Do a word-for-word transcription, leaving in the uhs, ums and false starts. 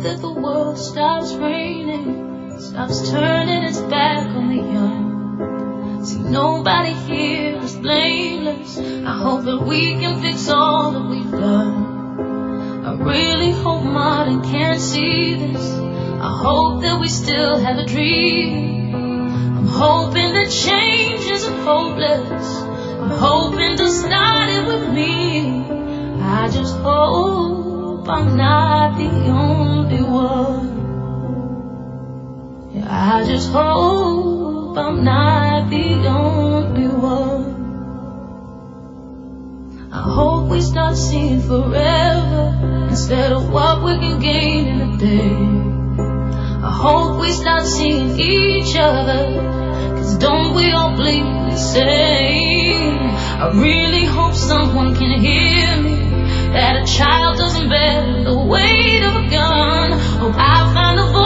that the world stops raining, stops turning its back on the young. See, nobody here is blameless. I hope that we can fix all that we've done. I really hope Martin can't see this. I hope that we still have a dream. I'm hoping that change isn't hopeless. I'm hoping to start it with me. I just hope I'm not the only one. Yeah, I just hope I'm not the only one. I hope we start seeing forever instead of what we can gain in a day. I hope we start seeing each other, 'cause don't we all bleed the same? I really hope someone can hear me, that a child doesn't bear the weight of a gun. Hope I find a voice